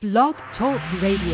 Blog Talk Radio.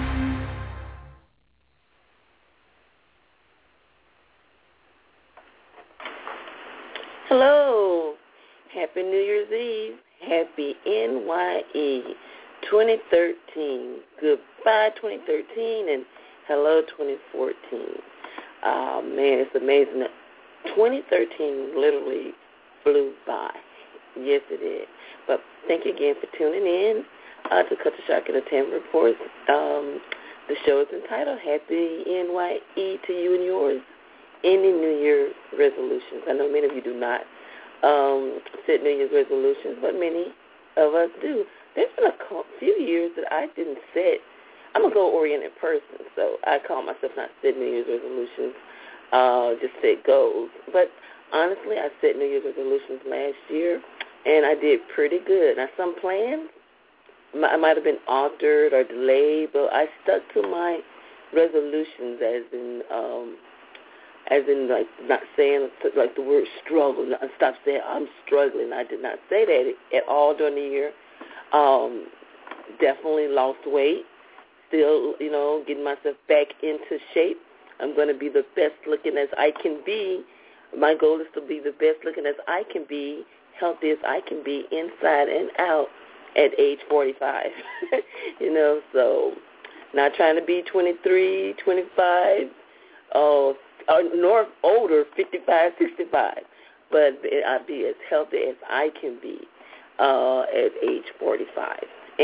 Hello. Happy New Year's Eve. Happy NYE 2013. Goodbye 2013 and hello 2014. Oh, man, it's amazing. 2013 literally flew by. Yes, it did. But thank you again for tuning in to Culture Shock Entertainment Reports. The show is entitled Happy NYE to you and yours. Any New Year resolutions. I know many of you do not set New Year's resolutions, but many of us do. There's been a few years that I didn't set. I'm a goal-oriented person, so I call myself not set New Year's resolutions, just set goals. But honestly, I set New Year's resolutions last year, and I did pretty good. Now, some plans might have been altered or delayed, but I stuck to my resolutions as in like not saying like the word struggle. I stopped saying I'm struggling. I did not say that at all during the year. Definitely lost weight. Still, getting myself back into shape. I'm going to be the best looking as I can be. My goal is to be the best looking as I can be, healthy as I can be inside and out at age 45. So not trying to be 23, 25, nor older, 55, 65, but I'll be as healthy as I can be at age 45.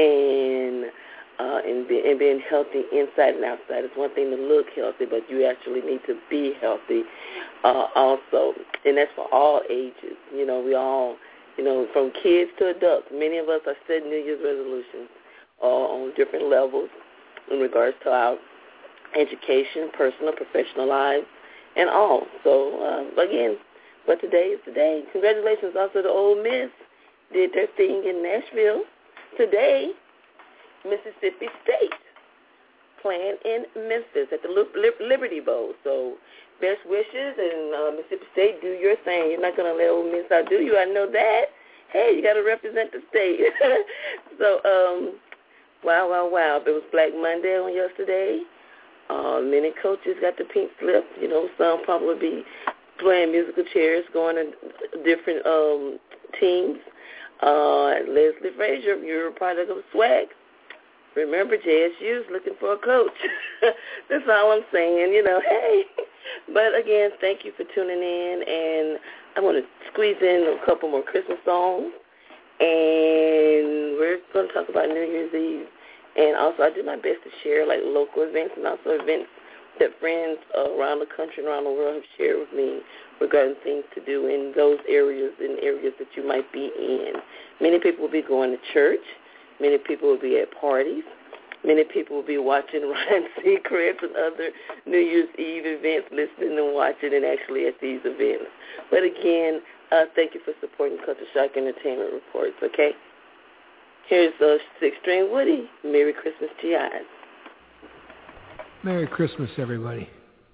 And being healthy inside and outside. It's one thing to look healthy, but you actually need to be healthy also. And that's for all ages. We all, from kids to adults, many of us are setting New Year's resolutions on different levels in regards to our education, personal, professional lives, and all. So, again, but today is the day. Congratulations also to Ole Miss. Did their thing in Nashville. Today, Mississippi State playing in Memphis at the Liberty Bowl. So best wishes, and Mississippi State, do your thing. You're not going to let Ole Miss outdo you. I know that. Hey, you got to represent the state. So, wow. It was Black Monday on yesterday. Many coaches got the pink slip. Some probably be playing musical chairs, going to different teams. Leslie Frazier, you're a product of swag. Remember, JSU's looking for a coach. That's all I'm saying, hey. But, again, thank you for tuning in, and I'm going to squeeze in a couple more Christmas songs, and we're going to talk about New Year's Eve. And also, I do my best to share, like, local events and also events that friends around the country and around the world have shared with me regarding things to do in those areas and areas that you might be in. Many people will be going to church. Many people will be at parties. Many people will be watching Ryan Seacrest and other New Year's Eve events, listening and watching and actually at these events. But again, thank you for supporting Culture Shock Entertainment Reports, okay? Here's Six String Woody. Merry Christmas to you guys. Merry Christmas, everybody.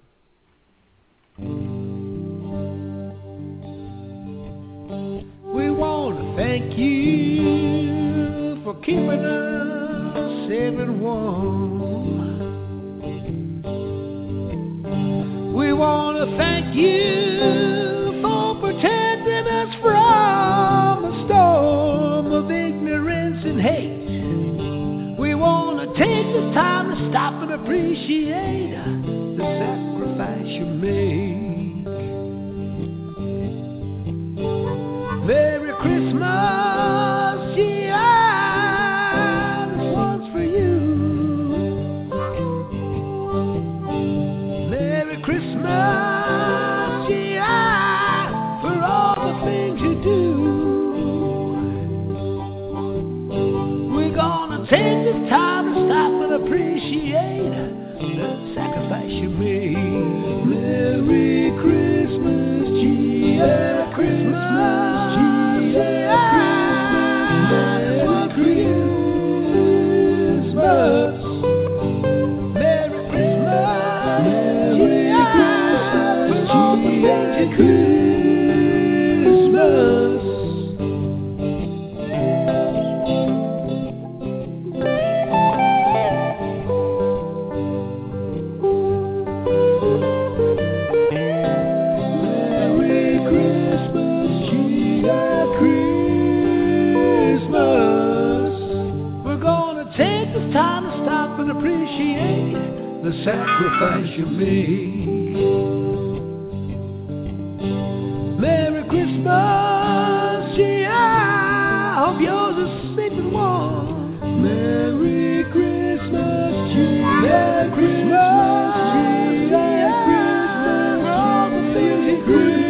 We want to thank you for keeping us safe and warm. We want to thank you for protecting us from a storm of ignorance and hate. We want to take this time to stop and appreciate the sacrifice you made. Merry Christmas, yeah, this one's for you. Merry Christmas, yeah, for all the things you do. We're gonna take this time to stop and appreciate the sacrifice you made. Merry Christmas, yeah, Christmas. Christmas. and appreciate the sacrifice you made. Merry Christmas, gee, I hope yours is safe and warm. Merry Christmas, gee, Merry Christmas, gee, Merry Christmas, all the things in Christmas.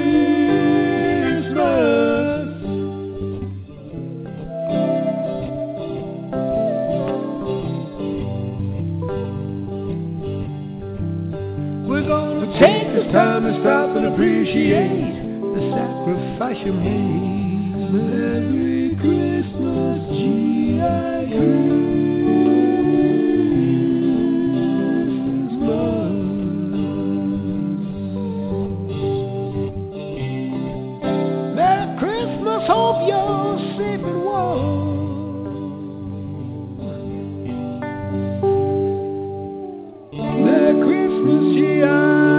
We're gonna take this time and stop and appreciate the sacrifice you made. Merry Christmas, G.I. Christmas. Merry Christmas, hope you're safe and warm. Merry Christmas, G.I.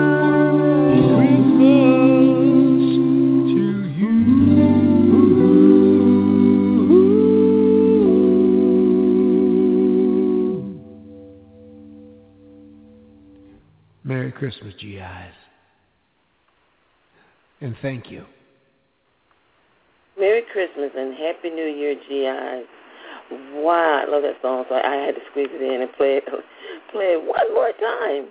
Merry Christmas, GIs. And thank you. Merry Christmas and Happy New Year, GIs. Wow, I love that song, so I had to squeeze it in and play it one more time.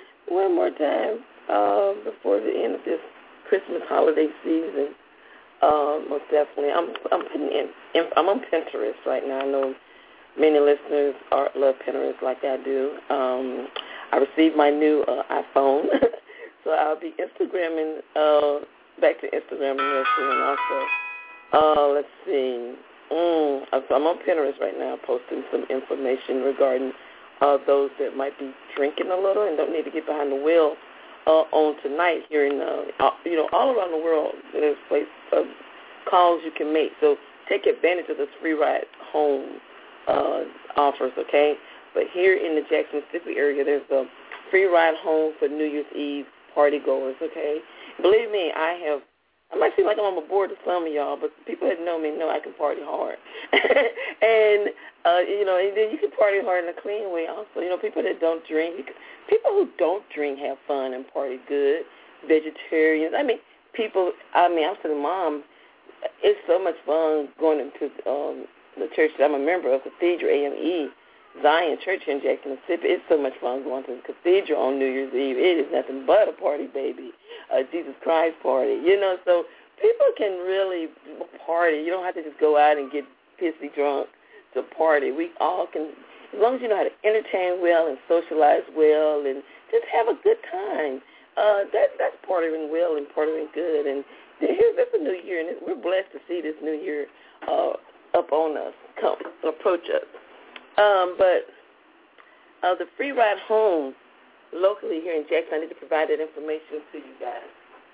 Before the end of this Christmas holiday season. Most definitely. I'm on Pinterest right now. I know many listeners love Pinterest like I do. I received my new iPhone, so I'll be Instagramming, back to Instagramming real soon also. Let's see. I'm on Pinterest right now posting some information regarding those that might be drinking a little and don't need to get behind the wheel on tonight here in, all around the world. There's calls you can make. So take advantage of this free ride home offers, okay? But here in the Jackson, Mississippi area, there's a free ride home for New Year's Eve party goers, okay? Believe me, I might seem like I'm on board to some of y'all, but people that know me know I can party hard. And then you can party hard in a clean way also. People that don't drink, people who don't drink have fun and party good, vegetarians. I was telling Mom, it's so much fun going into the church that I'm a member of, Cathedral AME, Zion Church in Jackson, Mississippi. It's so much fun going to the cathedral on New Year's Eve. It is nothing but a party, baby, a Jesus Christ party. So people can really party. You don't have to just go out and get pissy drunk to party. We all can, as long as you know how to entertain well and socialize well and just have a good time. That's partying well and partying good. And it's a new year, and we're blessed to see this new year up on us, approach us. But the free ride home locally here in Jackson, I need to provide that information to you guys.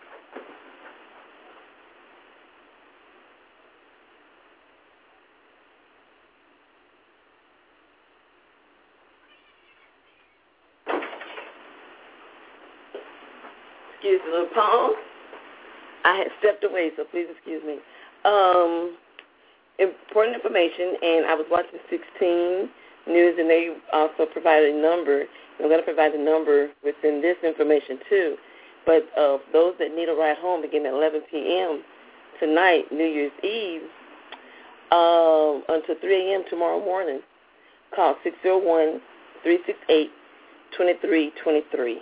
Excuse me, little pause. I had stepped away, so please excuse me. Important information, and I was watching 16 News, and they also provided a number. I'm going to provide the number within this information, too. But those that need a ride home begin at 11 p.m. tonight, New Year's Eve, until 3 a.m. tomorrow morning. Call 601-368-2323.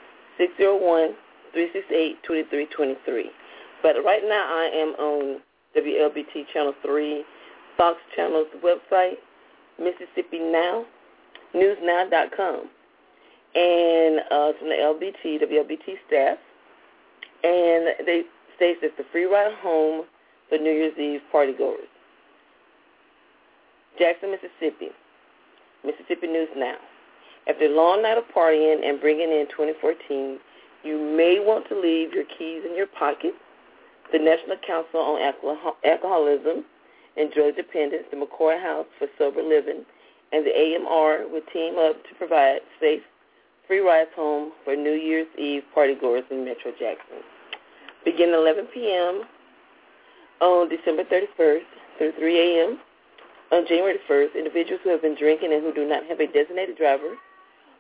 601-368-2323. But right now I am on WLBT Channel 3, Fox Channel's website, Mississippi Now, newsnow.com, and from the WLBT staff, and they state that the free ride home for New Year's Eve partygoers. Jackson, Mississippi News Now. After a long night of partying and bringing in 2014, you may want to leave your keys in your pocket. The National Council on Alcoholism and Drug Dependence, the McCoy House for Sober Living, and the AMR will team up to provide safe, free rides home for New Year's Eve partygoers in Metro Jackson. Beginning 11 p.m. on December 31st through 3 a.m. on January 1st, individuals who have been drinking and who do not have a designated driver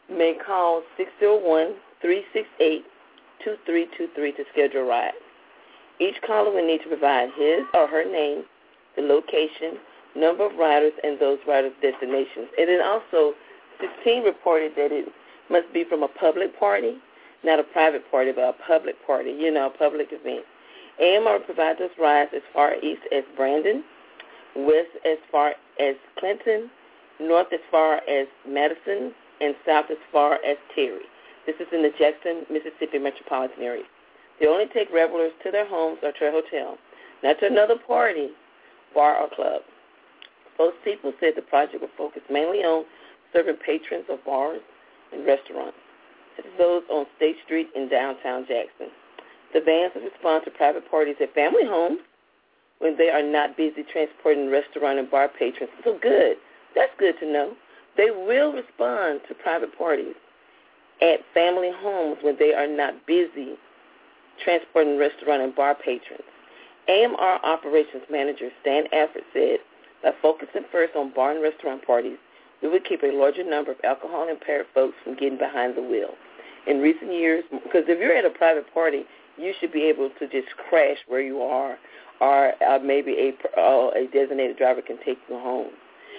You may call 601-368-2323 to schedule a ride. Each caller will need to provide his or her name, the location, number of riders, and those riders' destinations. And then also, 16 reported that it must be from a public party, not a private party, but a public party, a public event. AMR provides us rides as far east as Brandon, west as far as Clinton, north as far as Madison, and south as far as Terry. This is in the Jackson, Mississippi metropolitan area. They only take revelers to their homes or to a hotel, not to another party, bar, or club. Most people said the project will focus mainly on serving patrons of bars and restaurants, such as those on State Street in downtown Jackson. The vans will respond to private parties at family homes when they are not busy transporting restaurant and bar patrons. So good. That's good to know. They will respond to private parties at family homes when they are not busy transporting restaurant and bar patrons. AMR Operations Manager Stan Alford said, by focusing first on bar and restaurant parties, we would keep a larger number of alcohol-impaired folks from getting behind the wheel. In recent years, because if you're at a private party, you should be able to just crash where you are, or maybe a designated driver can take you home.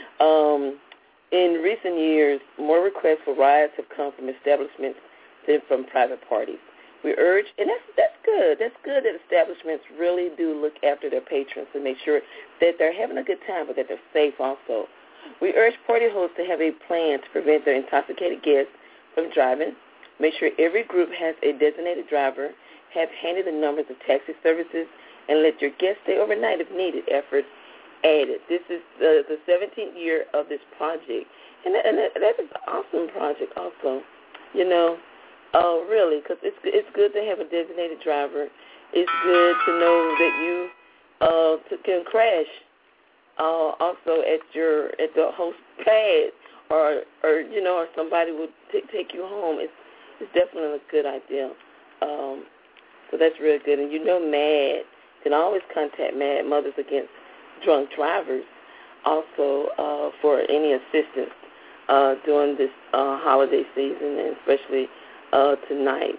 In recent years, more requests for rides have come from establishments than from private parties. We urge, and that's good. That's good that establishments really do look after their patrons and make sure that they're having a good time, but that they're safe also. We urge party hosts to have a plan to prevent their intoxicated guests from driving. Make sure every group has a designated driver, have handy the numbers of taxi services, and let your guests stay overnight if needed. Efforts added. This is the 17th year of this project, and that is an awesome project also, really, because it's good to have a designated driver. It's good to know that you can crash also at the host pad, or somebody would take you home. It's definitely a good idea. So that's real good. And MAD can always contact MAD, Mothers Against Drunk Drivers, also for any assistance during this holiday season, and especially tonight.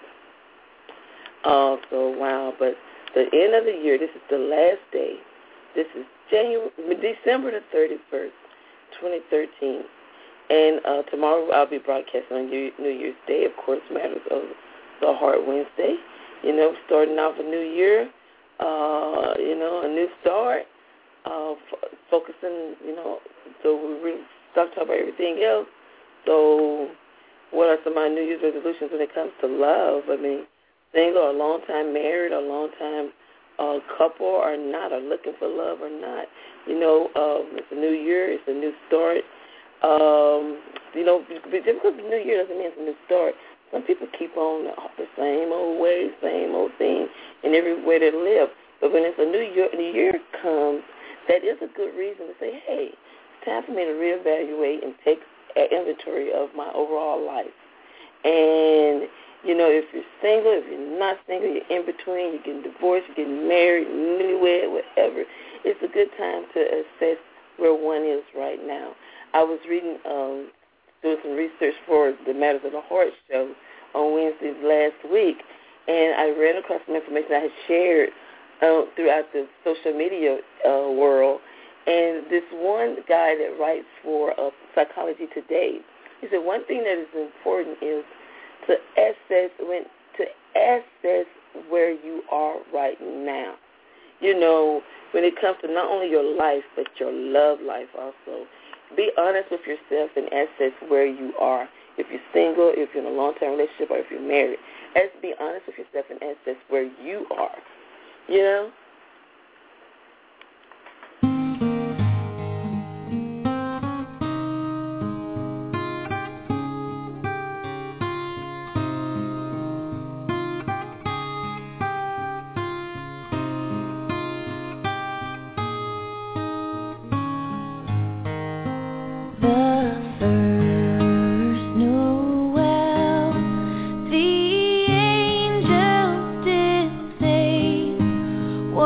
So, wow. But the end of the year, this is the last day. This is December the 31st, 2013. And tomorrow I'll be broadcasting on New Year's Day, of course, Matters of the Heart Wednesday. Starting off a new year, a new start, focusing, so we really talk about everything else. So what are some of my New Year's resolutions when it comes to love? I mean, single or long time married or long time couple or not, or looking for love or not. It's a new year, it's a new start. Just because the new year doesn't mean it's a new start. Some people keep on the same old way, same old thing in every way they live. But when it's a new year comes, that is a good reason to say, hey, it's time for me to reevaluate and take an inventory of my overall life. And, if you're single, if you're not single, you're in between, you're getting divorced, you're getting married, newlywed, whatever, it's a good time to assess where one is right now. I was reading, doing some research for the Matters of the Heart show on Wednesdays last week, and I ran across some information I had shared throughout the social media world. And this one guy that writes for Psychology Today, he said one thing that is important is to assess where you are right now. When it comes to not only your life but your love life also. Be honest with yourself and assess where you are. If you're single, if you're in a long-term relationship, or if you're married. Be honest with yourself and assess where you are. The angels did say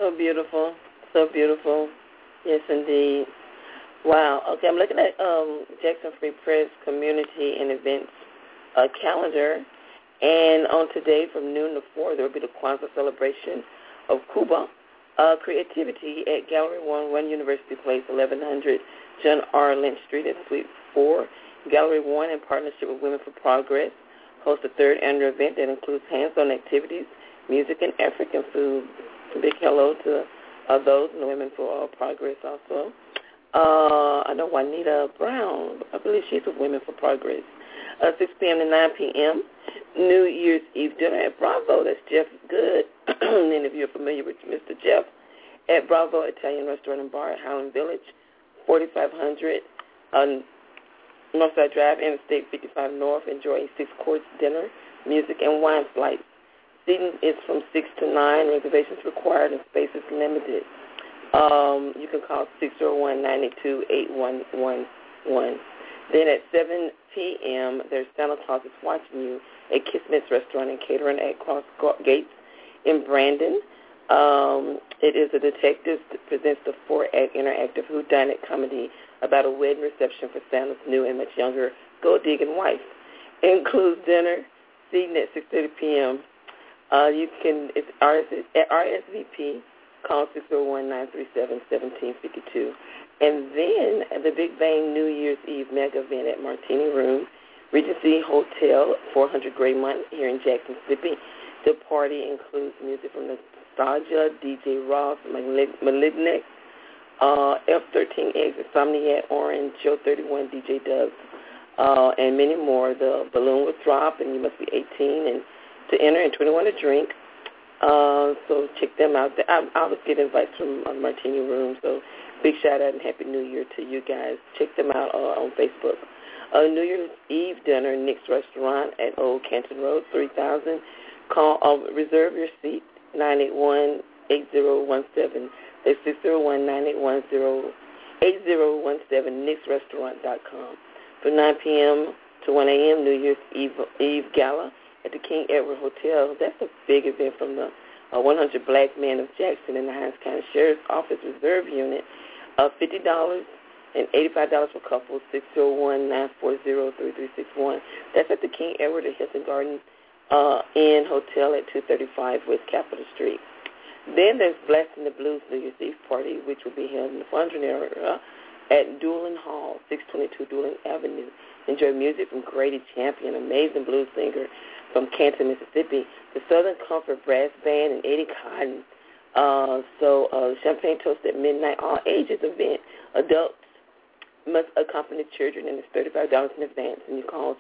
So beautiful. So beautiful. Yes, indeed. Wow. Okay, I'm looking at Jackson Free Press Community and Events calendar. And on today from noon to 4, there will be the Kwanzaa celebration of Cuba. Creativity at Gallery 1 University Place, 1100 John R. Lynch Street at Suite 4. Gallery 1, in partnership with Women for Progress, hosts a third annual event that includes hands-on activities, music, and African food. A big hello to those in the Women for Progress also. I know Juanita Brown. I believe she's with Women for Progress. 6 p.m. to 9 p.m. New Year's Eve dinner at Bravo. That's Jeff Good. And if you're familiar with Mr. Jeff, at Bravo Italian Restaurant and Bar at Highland Village, 4500 Northside Drive, Interstate 55 North. Enjoy a 6-course dinner, music, and wine flights. Seating is from 6 to 9. Reservations required and space is limited. You can call 601-928-1111. Then at 7 p.m., there's Santa Claus is Watching You at Kismet's Restaurant and Catering at Cross Gates in Brandon. It is a detective that presents the 4-act interactive whodunit comedy about a wedding reception for Santa's new and much younger gold-digging wife. It includes dinner, seating at 6:30 p.m. It's at RSVP. Call 601-937-1752. And then the Big Bang New Year's Eve mega event at Martini Room, Regency Hotel, 400 Greymont here in Jackson, Mississippi. The party includes music from Nostalgia, DJ Ross, Malignant, F13X, Insomniac, Orange, Joe 31, DJ Dubs, and many more. The balloon will drop, and you must be 18 and to enter and 21 to drink. So check them out. I always get invites from Martini Room, so big shout-out and Happy New Year to you guys. Check them out on Facebook. New Year's Eve dinner, Nick's Restaurant at Old Canton Road, 3000. Reserve your seat, 981-8017. That's 601-981-8017, nicksrestaurant.com. From 9 p.m. to 1 a.m., New Year's Eve Gala at the King Edward Hotel. That's a big event from the 100 Black Men of Jackson in the Hinds County Sheriff's Office Reserve Unit. $50 and $85 for couples, 601-940-3361. That's at the King Edward at Hilton Garden Inn Hotel at 235 West Capitol Street. Then there's Blasting the Blues New Year's Eve party, which will be held in the Fondren area at Doolin Hall, 622 Doolin Avenue. Enjoy music from Grady Champion, amazing blues singer from Canton, Mississippi, the Southern Comfort Brass Band, and Eddie Cotton. Champagne toast at midnight, all ages event. Adults must accompany children, and it's $35 in advance. And you call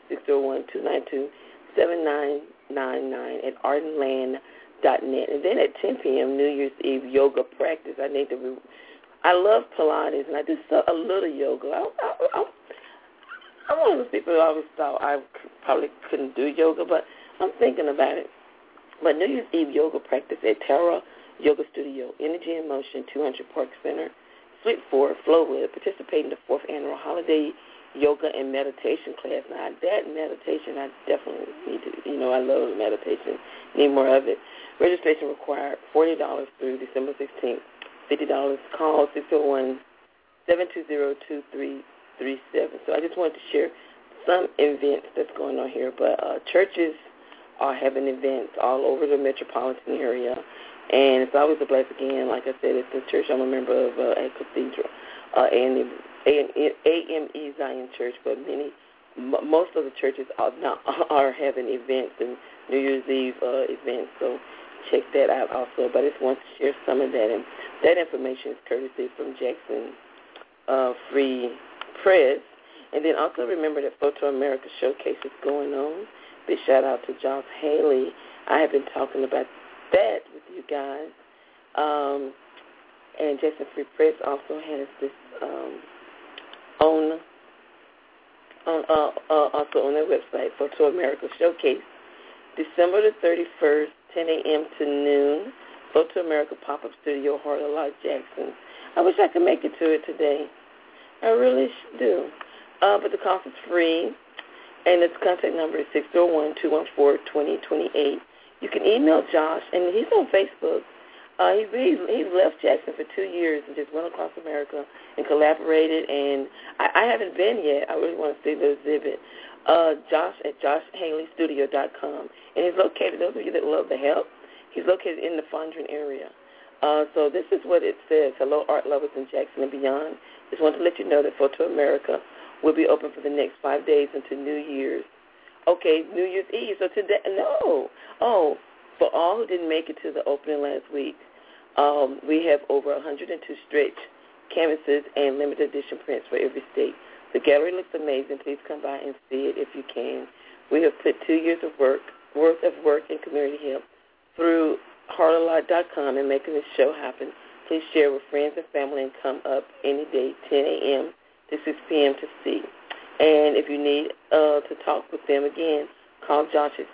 601-292-7999 at ardenland.net. And then at 10 p.m., New Year's Eve yoga practice. I love Pilates, and I do a little yoga. I'm one of those people who always thought I probably couldn't do yoga, but I'm thinking about it. But New Year's Eve yoga practice at Terra Yoga Studio, Energy in Motion, 200 Park Center, Suite 4, Flowwood. Participate in the 4th annual holiday yoga and meditation class. Now, that meditation, I definitely need to, I love meditation. Need more of it. Registration required, $40 through December 16th. $50. Call 601-720-2337. So I just wanted to share some events that's going on here. But churches are having events all over the metropolitan area. And it's always a blessing. Again, like I said, it's the church I'm a member of at Cathedral and AME Zion Church. But most of the churches are having events and New Year's Eve events. So check that out also. But I just want to share some of that. And that information is courtesy from Jackson Free Press. And then also remember that Photo America Showcase is going on. Big shout out to Josh Haley. I have been talking about that with you guys. And Jackson Free Press also has this also on their website, Photo America Showcase, December the 31st, 10 a.m. to noon, Photo America Pop-Up Studio, Heart of Life, Jackson. I wish I could make it to it today. I really do. But the cost is free, and its contact number is 601-214-2028. You can email Josh, and he's on Facebook. He's left Jackson for 2 years and just went across America and collaborated. And I haven't been yet. I really want to see the exhibit. Josh at joshhaleystudio.com. And he's located, those of you that love the help, he's located in the Fondren area. So this is what it says. Hello, art lovers in Jackson and beyond. Just want to let you know that Photo America will be open for the next 5 days into New Year's. Okay, New Year's Eve. So today, no. Oh, for all who didn't make it to the opening last week, we have over 102 stretch canvases and limited edition prints for every state. The gallery looks amazing. Please come by and see it if you can. We have put 2 years of worth of work and community help through heartalot.com and making this show happen. Please share with friends and family and come up any day, 10 a.m. to 6 p.m. to see. And if you need to talk with them again, call Josh at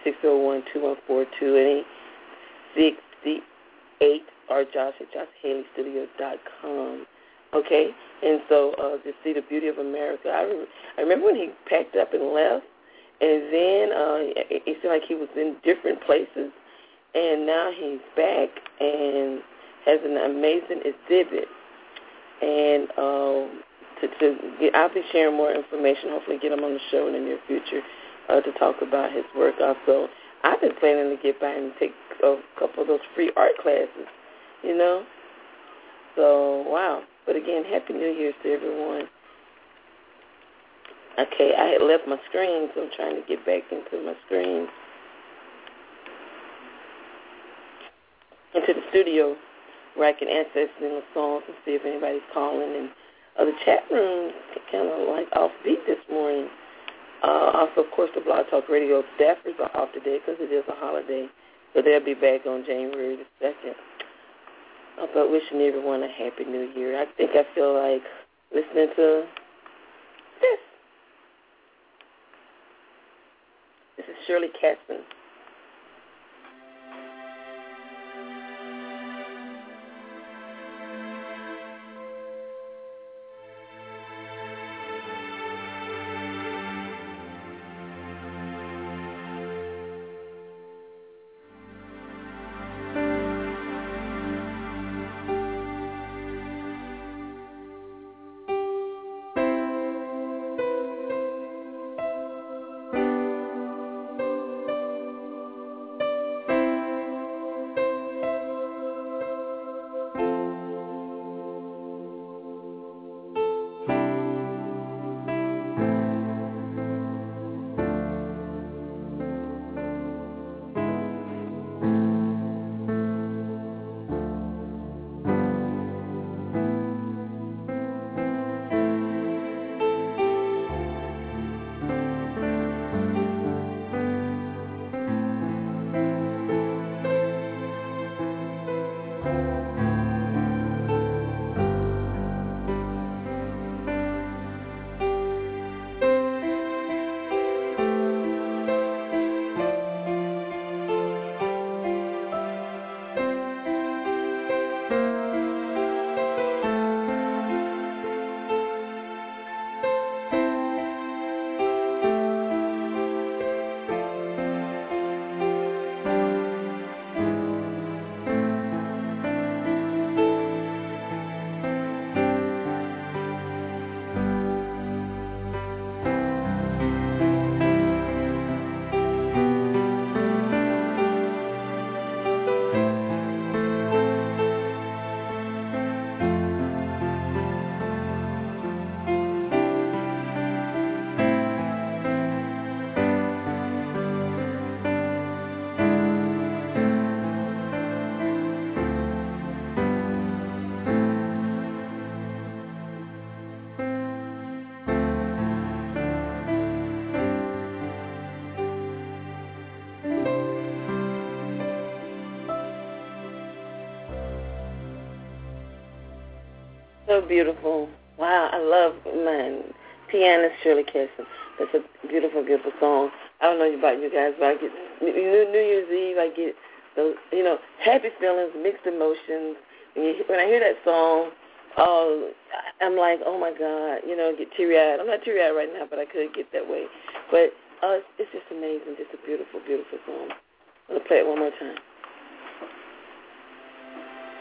601-214-2868 or Josh at joshhaleystudio.com. Okay? And so to see the beauty of America. I remember when he packed up and left, and then it seemed like he was in different places, and now he's back and has an amazing exhibit. And I'll be sharing more information, hopefully get him on the show in the near future to talk about his work also. I've been planning to get by and take a couple of those free art classes, you know. So, wow. But again, Happy New Year's to everyone. Okay, I had left my screen, so I'm trying to get back into my screen. Into the studio where I can access the songs and see if anybody's calling. And the chat room kind of like offbeat this morning. Also, of course, the Blog Talk Radio staffers are off today because it is a holiday. So they'll be back on January the 2nd. But wishing everyone a Happy New Year. I think I feel like listening to this. This is Shirley Caston. So beautiful. Wow, I love pianist Shirley Caston. That's a beautiful, beautiful song. I don't know about you guys, but I get New Year's Eve, I get those, happy feelings, mixed emotions. When I hear that song, I'm like, oh my God, get teary-eyed. I'm not teary-eyed right now, but I could get that way. But it's just amazing, just a beautiful, beautiful song. I'm going to play it one more time.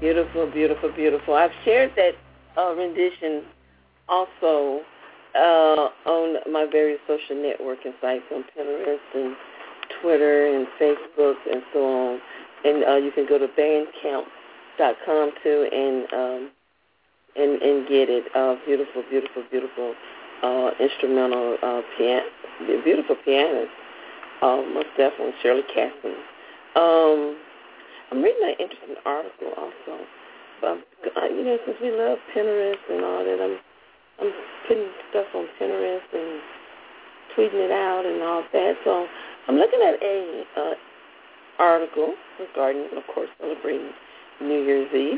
Beautiful, beautiful, beautiful. I've shared that rendition also on my various social networking sites on Pinterest and Twitter and Facebook and so on. And you can go to bandcamp.com too and get it. Beautiful, beautiful, beautiful instrumental piano, beautiful pianist. Most definitely, Shirley Casson. I'm reading an interesting article also. But, since we love Pinterest and all that, I'm putting stuff on Pinterest and tweeting it out and all that. So I'm looking at a article regarding, of course, celebrating New Year's Eve.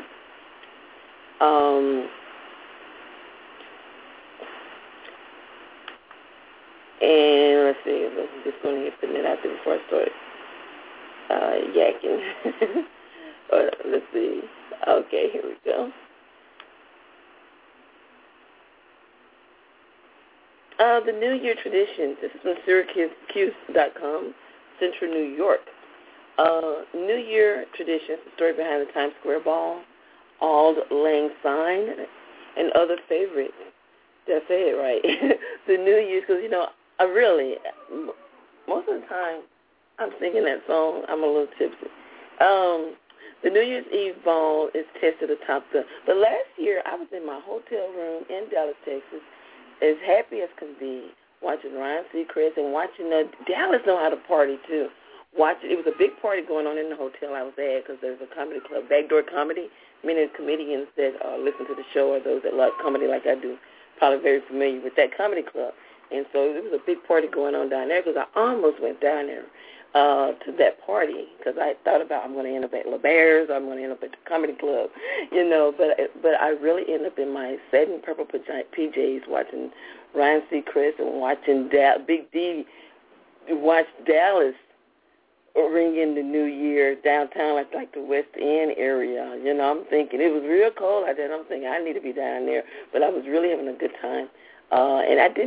And let's see, I'm just going to get putting it out there before I start yakking. Let's see. Okay, here we go. The New Year traditions. This is from Syracuse.com, Central New York. New Year traditions, the story behind the Times Square Ball, Auld Lang Syne, and other favorites. Did I say it right? The New Year's, because, I really, most of the time, I'm singing that song. I'm a little tipsy. The New Year's Eve ball is tested atop but last year I was in my hotel room in Dallas, Texas, as happy as can be, watching Ryan Seacrest and watching Dallas know how to party too. It was a big party going on in the hotel I was at because there's a comedy club, Backdoor Comedy. Many comedians that listen to the show or those that love comedy like I do, probably very familiar with that comedy club. And so it was a big party going on down there because I almost went down there to that party because I thought about I'm going to end up at LeBaird's, I'm going to end up at the comedy club, but I really ended up in my satin purple PJs watching Ryan Seacrest and watching Big D watch Dallas ring in the New Year downtown, like the West End area. I'm thinking it was real cold out there. I'm thinking I need to be down there, but I was really having a good time, and I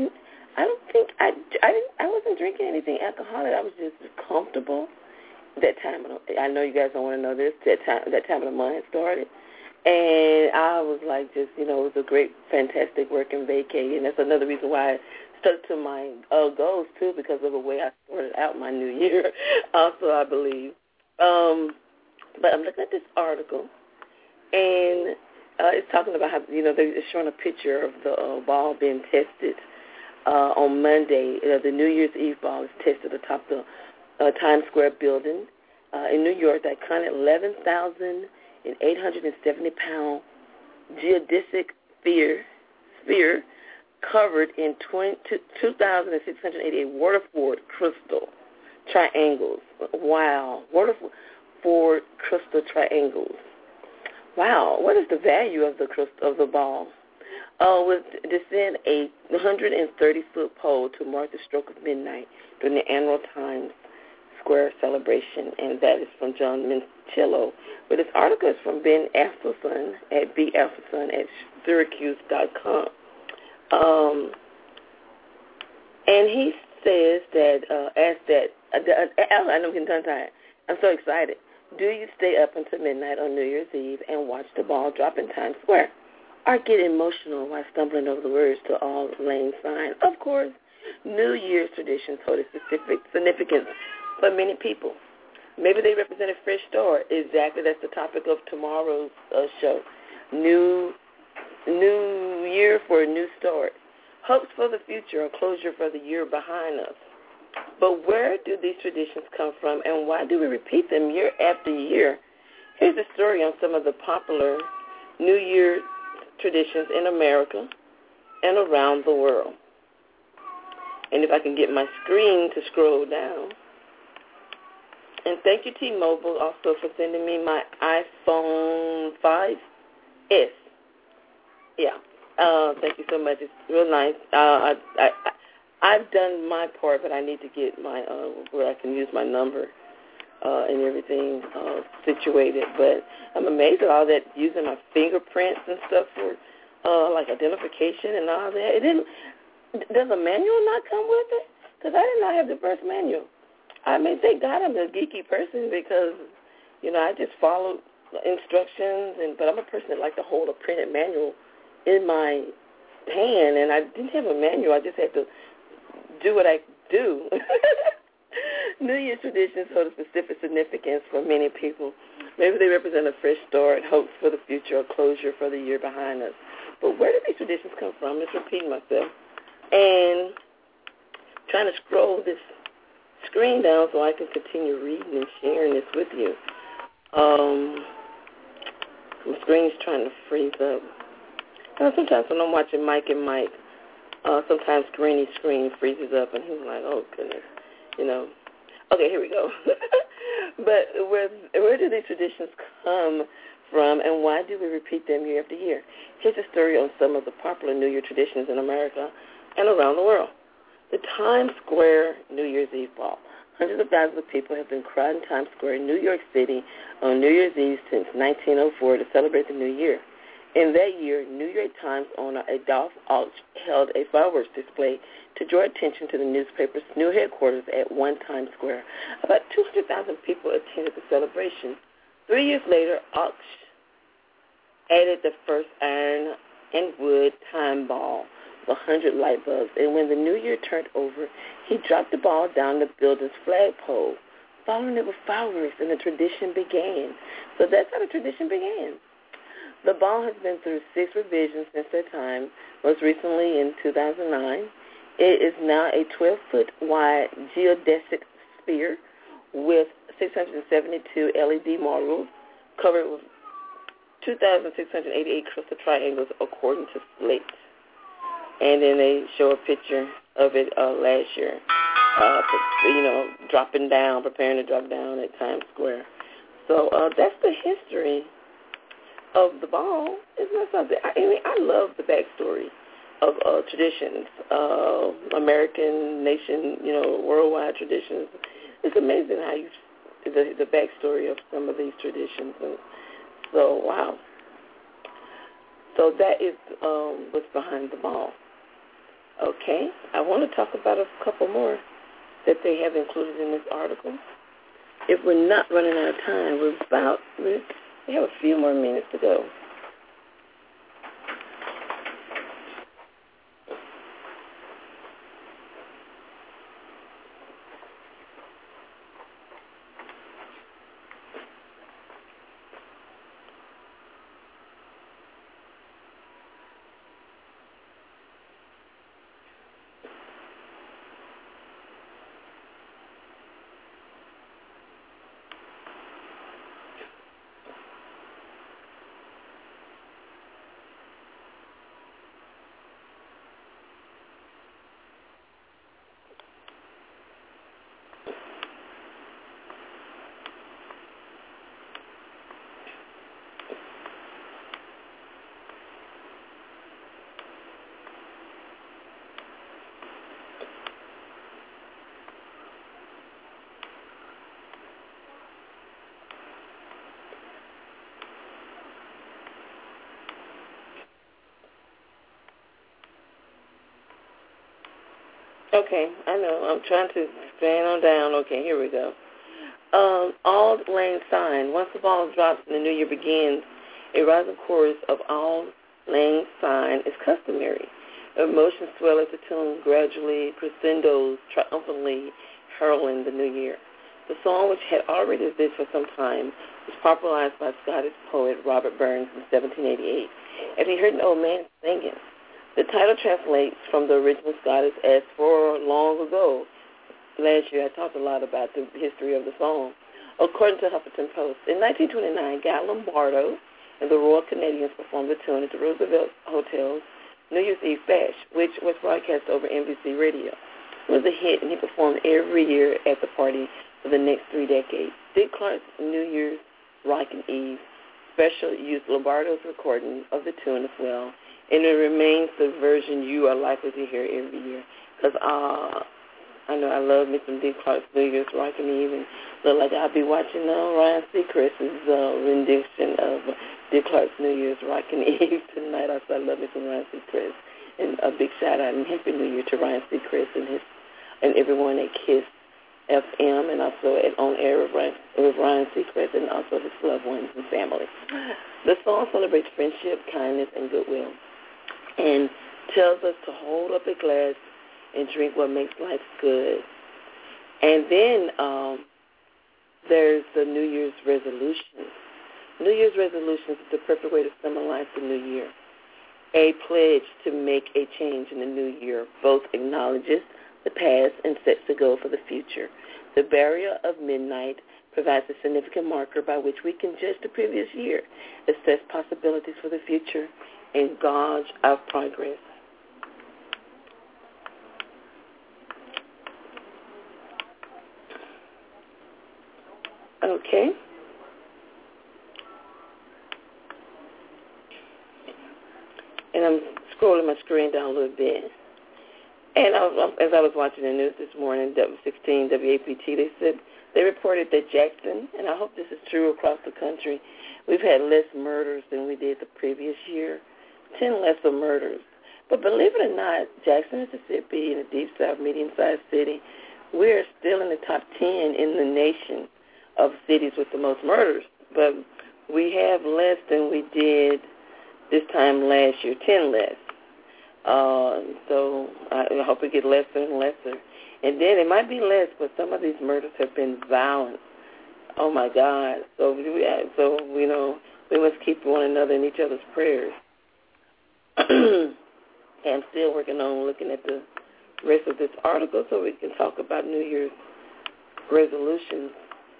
wasn't drinking anything alcoholic. I was just comfortable. That time, I know you guys don't want to know this. That time of the month started, and I was like, it was a great, fantastic working vacay, and that's another reason why I stuck to my goals too, because of the way I started out my new year. Also, I believe. But I'm looking at this article, and it's talking about how they're showing a picture of the ball being tested. On Monday, the New Year's Eve ball is tested atop the Times Square building in New York. That iconic 11,870-pound geodesic sphere covered in 2,688 Waterford crystal triangles. Wow, Waterford crystal triangles. Wow, what is the value of the ball? Would descend a 130-foot pole to mark the stroke of midnight during the annual Times Square celebration, and that is from John Mincello. But this article is from Ben Affelson at BAffelson at Syracuse.com. And he says that, I know I'm getting tongue-tied. I'm so excited. Do you stay up until midnight on New Year's Eve and watch the ball drop in Times Square? Or get emotional while stumbling over the words to Auld Lang Syne? Of course, New Year's traditions hold a specific significance for many people. Maybe they represent a fresh start. Exactly, that's the topic of tomorrow's show. New year for a new start. Hopes for the future or closure for the year behind us. But where do these traditions come from, and why do we repeat them year after year? Here's a story on some of the popular New Year traditions in America and around the world. And if I can get my screen to scroll down. And thank you, T-Mobile, also for sending me my iPhone 5S. Yeah. Thank you so much. It's real nice. I've done my part, but I need to get my where I can use my number and everything situated. But I'm amazed at all that, using my fingerprints and stuff for like identification and all that. Does a manual not come with it? Because I did not have the first manual. I mean, thank God I'm a geeky person because, I just followed instructions, but I'm a person that like to hold a printed manual in my hand, and I didn't have a manual. I just had to do what I do. New Year's traditions hold a specific significance for many people. Maybe they represent a fresh start, hopes for the future, or closure for the year behind us. But where did these traditions come from? Let's repeat myself. And trying to scroll this screen down so I can continue reading and sharing this with you. My screen's trying to freeze up. Sometimes when I'm watching Mike and Mike, sometimes Greeny's screen freezes up, and he's like, oh, goodness, Okay, here we go. But where do these traditions come from, and why do we repeat them year after year? Here's a story on some of the popular New Year traditions in America and around the world. The Times Square New Year's Eve Ball. Hundreds of thousands of people have been crowding Times Square in New York City on New Year's Eve since 1904 to celebrate the new year. In that year, New York Times owner Adolph Alch held a fireworks display to draw attention to the newspaper's new headquarters at One Times Square. About 200,000 people attended the celebration. 3 years later, Alch added the first iron and wood time ball with 100 light bulbs, and when the new year turned over, he dropped the ball down the building's flagpole, following it with fireworks, and the tradition began. So that's how the tradition began. The ball has been through 6 revisions since that time, most recently in 2009. It is now a 12-foot wide geodesic sphere with 672 LED marbles covered with 2,688 crystal triangles according to Slate. And then they show a picture of it last year, dropping down, preparing to drop down at Times Square. So that's the history of the ball. Isn't that something? I love the backstory of traditions, American nation, worldwide traditions. It's amazing how the backstory of some of these traditions. And so, wow. So that is what's behind the ball. Okay, I want to talk about a couple more that they have included in this article. If we're not running out of time, we have a few more minutes to go. Okay, I know. I'm trying to stand on down. Okay, here we go. Auld Lang Syne. Once the ball drops and the new year begins, a rising chorus of Auld Lang Syne is customary. Emotions swell as the tune gradually crescendos, triumphantly heralding the new year. The song, which had already existed for some time, was popularized by Scottish poet Robert Burns in 1788. As he heard an old man singing, the title translates from the original Scottish as "For Long Ago." Last year I talked a lot about the history of the song. According to Huffington Post, in 1929, Guy Lombardo and the Royal Canadians performed the tune at the Roosevelt Hotel's New Year's Eve Bash, which was broadcast over NBC Radio. It was a hit, and he performed every year at the party for the next 3 decades. Dick Clark's New Year's Rockin' Eve special used Lombardo's recording of the tune as well, and it remains the version you are likely to hear every year. Because I know I love me some Dick Clark's New Year's Rockin' Eve, and look like I'll be watching Ryan Seacrest's rendition of Dick Clark's New Year's Rockin' Eve tonight. I love me some Ryan Seacrest, and a big shout out and Happy New Year to Ryan Seacrest and everyone at KISS FM, and also on air with Ryan Seacrest, and also his loved ones and family. The song celebrates friendship, kindness, and goodwill, and tells us to hold up a glass and drink what makes life good. And then there's the New Year's resolutions. New Year's resolutions is the perfect way to summarize the new year. A pledge to make a change in the new year both acknowledges the past and sets the goal for the future. The barrier of midnight provides a significant marker by which we can judge the previous year, assess possibilities for the future, and gauge our progress. Okay. And I'm scrolling my screen down a little bit. And as I was watching the news this morning, W16, WAPT, they reported that Jackson, and I hope this is true across the country, we've had less murders than we did the previous year, 10 less of murders. But believe it or not, Jackson, Mississippi, in a deep south, medium-sized city, we're still in the top 10 in the nation of cities with the most murders. But we have less than we did this time last year, 10 less. So I hope it gets lesser and lesser. And then it might be less, but some of these murders have been violent. Oh, my God. So we must keep one another in each other's prayers. And I'm still working on looking at the rest of this article so we can talk about New Year's resolutions.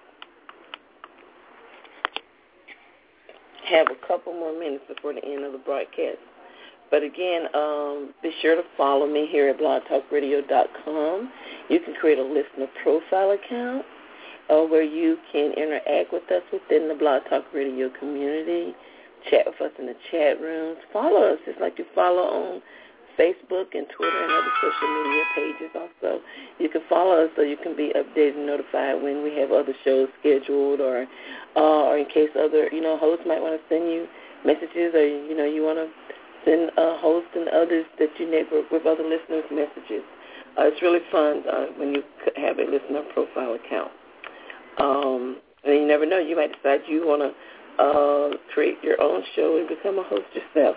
Have a couple more minutes before the end of the broadcast. But again, be sure to follow me here at blogtalkradio.com. You can create a listener profile account where you can interact with us within the Blog Talk Radio community, chat with us in the chat rooms. Follow us just like you follow on Facebook and Twitter and other social media pages also. You can follow us so you can be updated and notified when we have other shows scheduled or in case other, hosts might want to send you messages or, you want to send hosts and others that you network with other listeners messages. It's really fun when you have a listener profile account. And you never know, you might decide you want to create your own show and become a host yourself.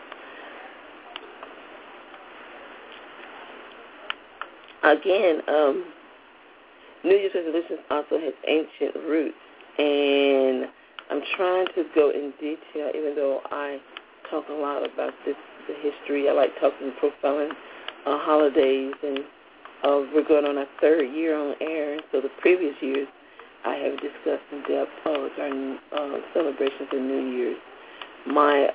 Again, New Year's resolutions also has ancient roots, and I'm trying to go in detail, even though I talk a lot about the history. I like talking profiling holidays, and we're going on our third year on air, and so the previous years I have discussed in depth our celebrations of New Year's. My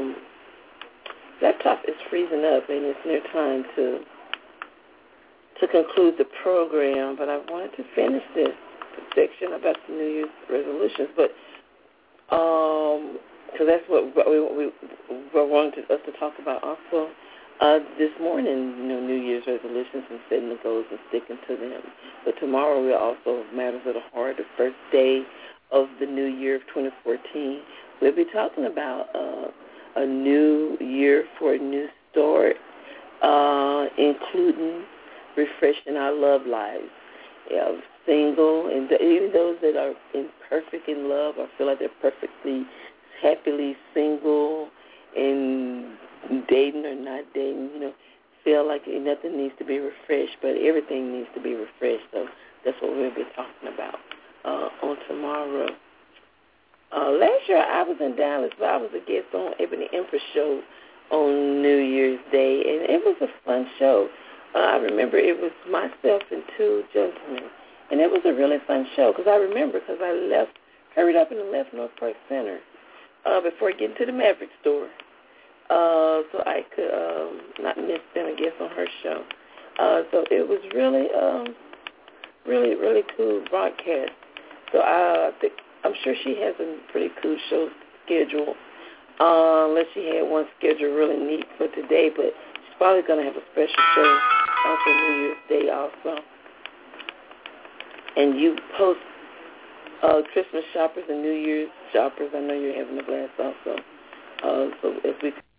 laptop is freezing up, and it's near time to conclude the program, but I wanted to finish this section about the New Year's resolutions, but because that's what we wanted us to talk about also this morning, New Year's resolutions and setting the goals and sticking to them. But tomorrow we'll also, Matters of the Heart, the first day of the new year of 2014, we'll be talking about a new year for a new start, including refreshing our love lives. Single, and even those that are imperfect in love or feel like they're perfectly, happily single and dating or not dating, feel like nothing needs to be refreshed, but everything needs to be refreshed. So that's what we'll be talking about on tomorrow. Last year I was in Dallas, but I was a guest on Ebony Empress show on New Year's Day, and it was a fun show. I remember it was myself and two gentlemen, and it was a really fun show because I hurried up and left North Park Center before getting to the Maverick store, so I could not miss being a guest on her show. So it was really, really cool broadcast. So I'm sure she has a pretty cool show schedule, unless she had one scheduled really neat for today, but she's probably going to have a special show for New Year's Day also. And you post Christmas shoppers and New Year's shoppers, I know you're having a blast also. So as we